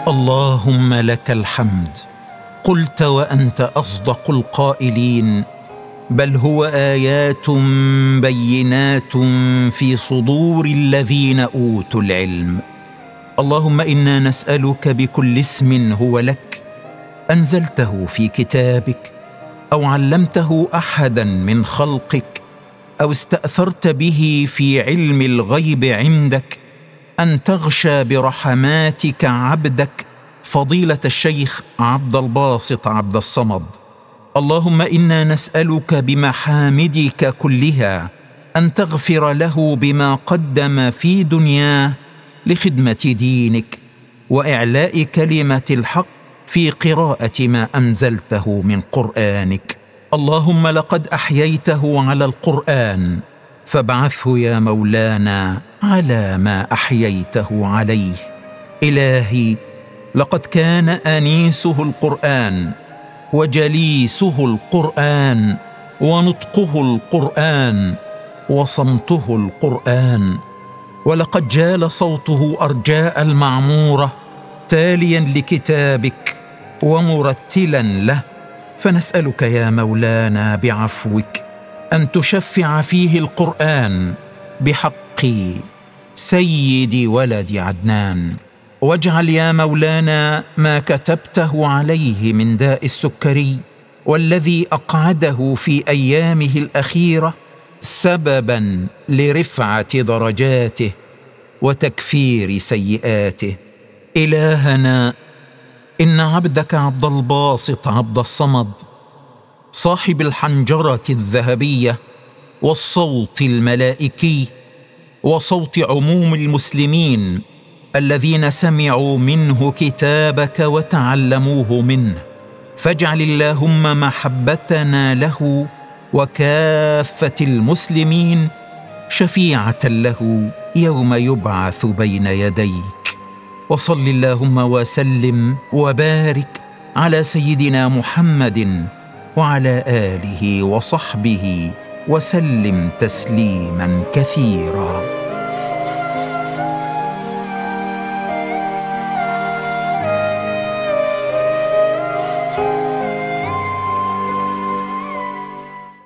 اللهم لك الحمد. قلت وأنت أصدق القائلين: بل هو آيات بينات في صدور الذين أوتوا العلم. اللهم إنا نسألك بكل اسم هو لك، أنزلته في كتابك أو علمته أحدا من خلقك أو استأثرت به في علم الغيب عندك، أن تغشى برحماتك عبدك فضيلة الشيخ عبد الباسط عبد الصمد. اللهم إنا نسألك بمحامدك كلها أن تغفر له بما قدم في دنياه لخدمة دينك وإعلاء كلمة الحق في قراءة ما أنزلته من قرآنك. اللهم لقد أحييته على القرآن، فابعثه يا مولانا على ما أحييته عليه. إلهي، لقد كان أنيسه القرآن وجليسه القرآن ونطقه القرآن وصمته القرآن، ولقد جال صوته أرجاء المعمورة تاليا لكتابك ومرتلا له، فنسألك يا مولانا بعفوك أن تشفع فيه القرآن بحق سيد ولد عدنان، واجعل يا مولانا ما كتبته عليه من داء السكري والذي أقعده في أيامه الأخيرة سببا لرفعة درجاته وتكفير سيئاته. إلهنا، إن عبدك عبد الباسط عبد الصمد صاحب الحنجرة الذهبية والصوت الملائكي وصوت عموم المسلمين الذين سمعوا منه كتابك وتعلموه منه، فاجعل اللهم محبتنا له وكافة المسلمين شفيعة له يوم يبعث بين يديك. وصل اللهم وسلم وبارك على سيدنا محمد وعلى آله وصحبه وسلم تسليما كثيرا.